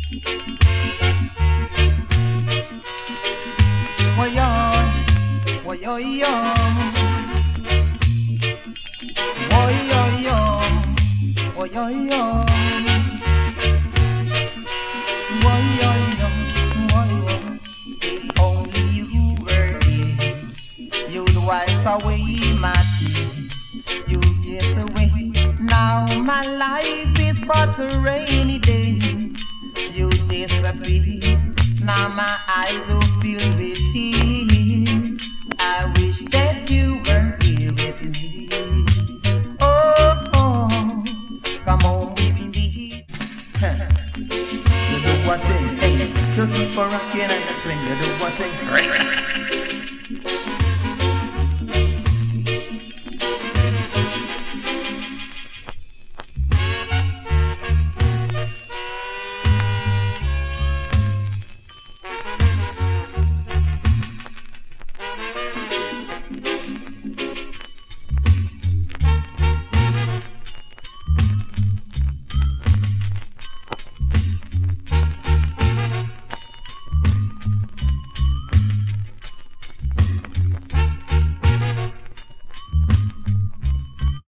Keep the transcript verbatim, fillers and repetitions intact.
Why yo, why yo yo, why yo yo, why yo yo, why yo yo, why yo. If only you were here, you'd wipe away my tears. You get away. Now my life is but a rainy day. You disappear. Now my eyes are filled with tears. I wish that you were here with me. Oh, oh, come on with me. You do what thing, hey, to keep a rocking and a swing. You do what thing, right?